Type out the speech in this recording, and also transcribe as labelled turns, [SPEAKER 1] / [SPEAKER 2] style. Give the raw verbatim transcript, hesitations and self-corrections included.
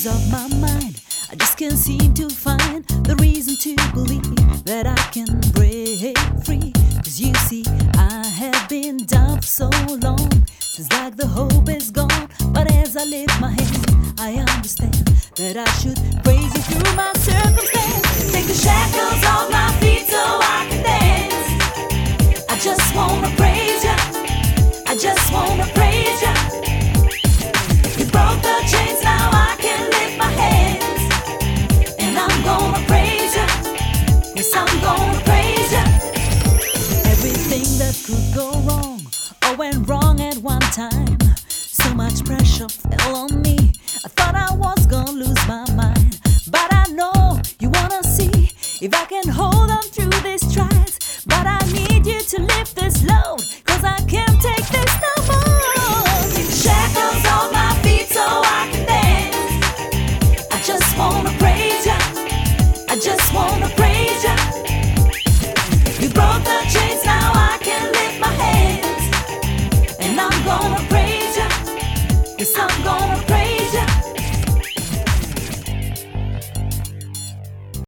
[SPEAKER 1] shackles of my mind, I just can't seem to find the reason to believe that I can break free. Cause you see, I have been down for so long, seems like the hope is gone. But as I lift my hand, I understand that I should praise you through my circumstance. Take the shackles off my feet so I can dance. I just wanna praise you, I just wanna praise you. You broke the chains, now I can lift my hands. And I'm gonna praise you, yes I'm gonna praise you. Everything that could go wrong, or went wrong at one time. So much pressure fell on me, I thought I was gonna lose my mind. But I know you wanna see if I can hold on through these trials. But I need you to lift this